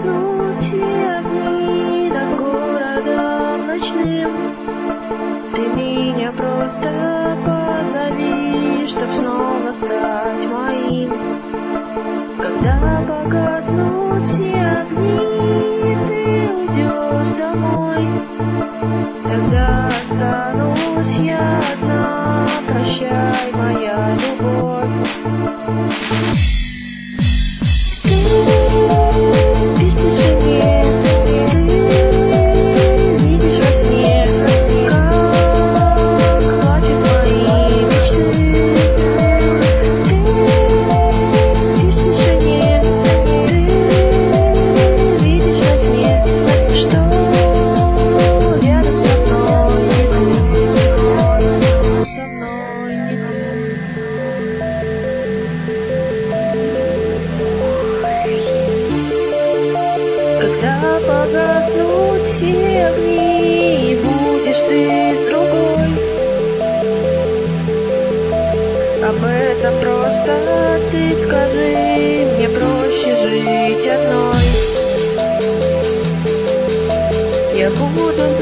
погаснут все огни над городом ночным, ты меня просто позови, чтоб снова стать моим. Когда погаснут все огни, ты уйдешь домой, тогда останусь я одна. Прощай, моя любовь. Спишь в тишине, ты видишь во сне, как плачут мои мечты. Ты спишь в тишине, ты видишь во сне, что рядом со мной не ты, со мной не ты. Когда погаснут все огни, будешь ты с другой. Об этом просто ты скажи, мне проще жить одной. Я буду